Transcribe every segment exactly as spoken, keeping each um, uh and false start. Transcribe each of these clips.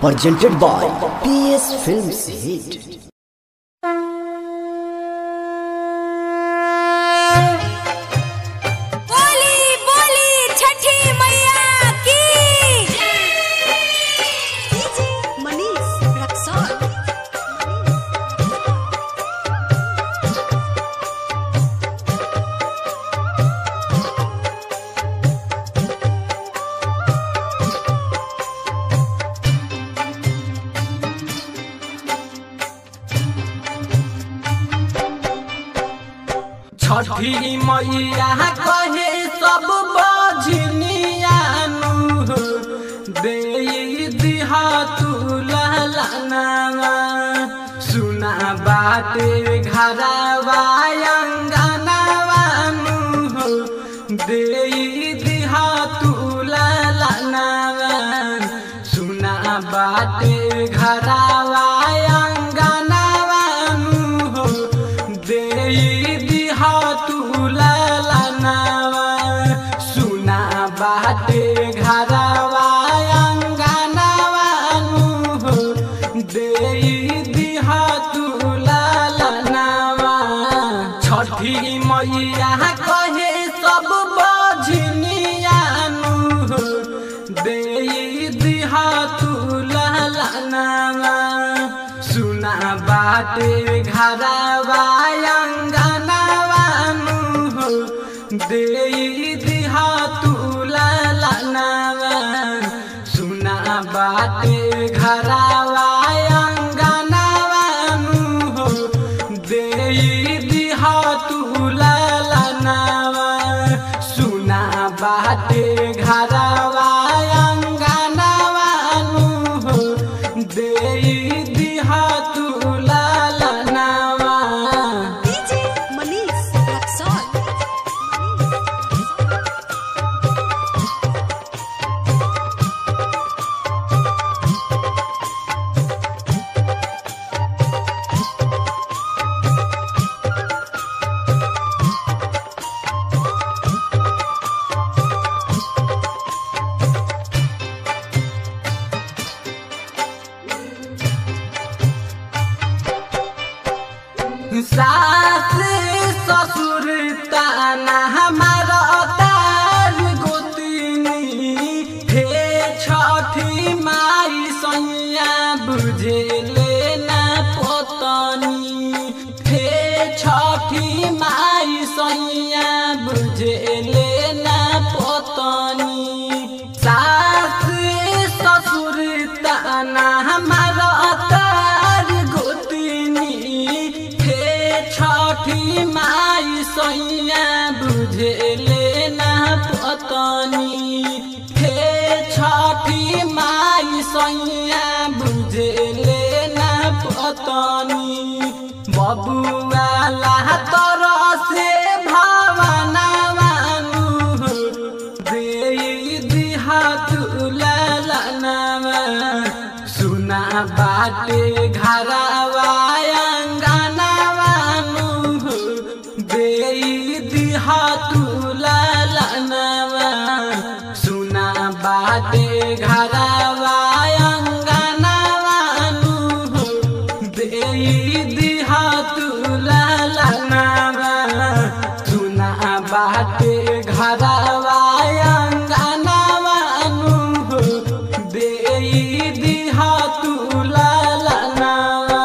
presented by P S Films Hit. छठी मैया कहे सब बजनिया दे दिहा तू ललना सुना बाटे घरवा अंगनवा दे दिहा तू ललना सुना बाटे घरवा अंगनवा दे तू ललनावा सुना बाटे घरवा अंगनवा दे दिहा तू ललनावा। छठी मैया कहे सब बजनिया दे दिहा तू ललनावा सुना बाटे घरवा दे दिहा तू ललनावा सुना बाटे घरवा अंगनवा दे दिहा तू ललनावा सुना बाटे घरवा अंगनवा दे दिहा तू ललनावा। सास ससुर ताना हमारा तार गोतनी हे छठी माई सैया बुझे लेना पोतनी हे छठी माई सैया बुझे लेना पोतनी सास ससुर ताना हमारा छठी माई सैया बुझे लेना पतनी हे छठी माई सैया बुझे लेना पतनी बबुआ ला तोरा से भावनावा दे दिहा तू ललनावा सुना बाटे घरवा दिहा तू ललनावा सुना बाटे घरवा अंगनवा दे दिहा तू ललनावा सुना बाटे घरवा अंगनवा दे दिहा तू ललनावा।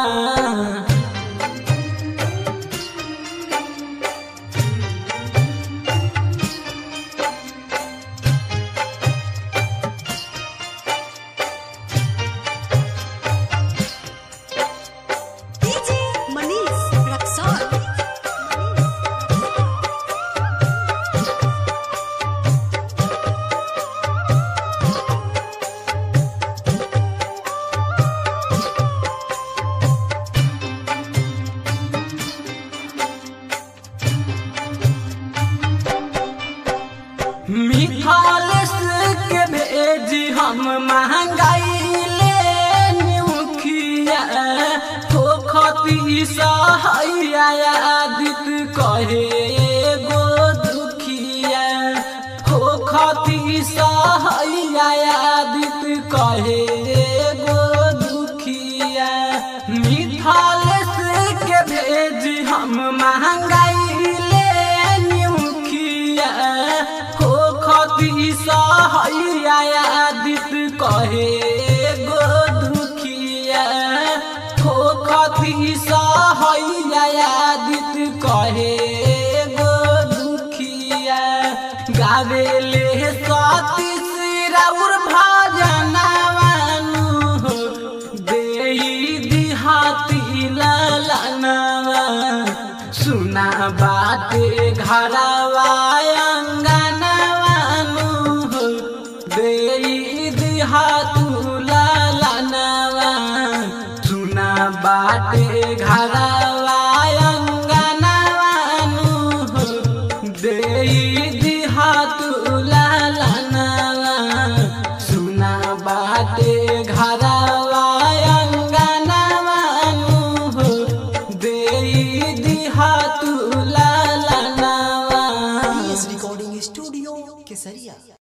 रहे गो दुखिया गावेले सती सिराउर भजनवानु हो देई दिहाती ललनवा सुना बाटे घरवा अंगनवानु हो देई दिहातू ललनवा सुना बाटे घरवा अंगनवानु हो देई दिहातू ललनवा सुना बाटे घरवा अंगनवानु हो देई दिहातू ललनवा। रिकॉर्डिंग स्टूडियो केसरिया।